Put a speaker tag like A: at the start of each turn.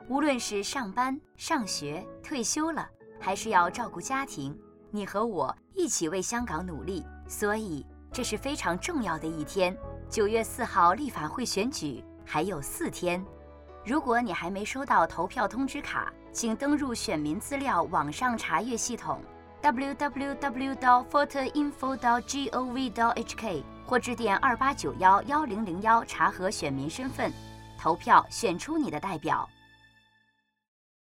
A: 无论是上班、上学、退休了，还是要照顾家庭，你和我一起为香港努力，所以这是非常重要的一天。9月4号立法会选举还有4天。如果你还没收到投票通知卡，请登入选民资料网上查阅系统 www.voterinfo.gov.hk 或致电28911001查核选民身份，投票选出你的代表。